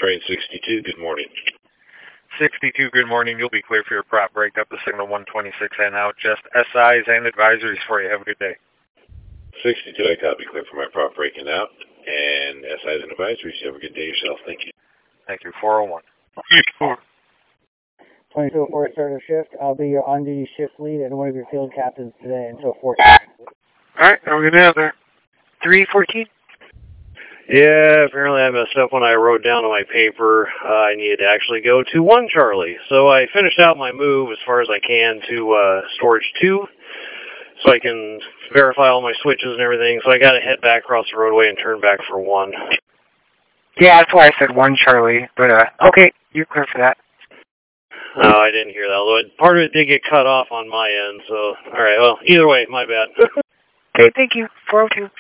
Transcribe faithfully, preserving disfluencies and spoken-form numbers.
train sixty-two, good morning. sixty-two, good morning. You'll be clear for your prop break up to signal one twenty-six and out. Just S Is and advisories for you. Have a good day. sixty-two, I copy. Clear for my prop breaking out. And S Is and advisories. You have a good day yourself. Thank you. Thank you. four oh one. twenty-two oh four, start of shift. I'll be your on-duty shift lead and one of your field captains today until four. Alright, have a good day out there. three fourteen. Yeah, apparently I messed up when I wrote down on my paper uh, I needed to actually go to one Charlie. So I finished out my move as far as I can to uh, storage two, so I can verify all my switches and everything. So I got to head back across the roadway and turn back for one. Yeah, that's why I said one Charlie. But, uh, okay, you're clear for that. No, I didn't hear that. Although it, part of it did get cut off on my end. So, all right, well, either way, my bad. Okay, thank you. four oh two.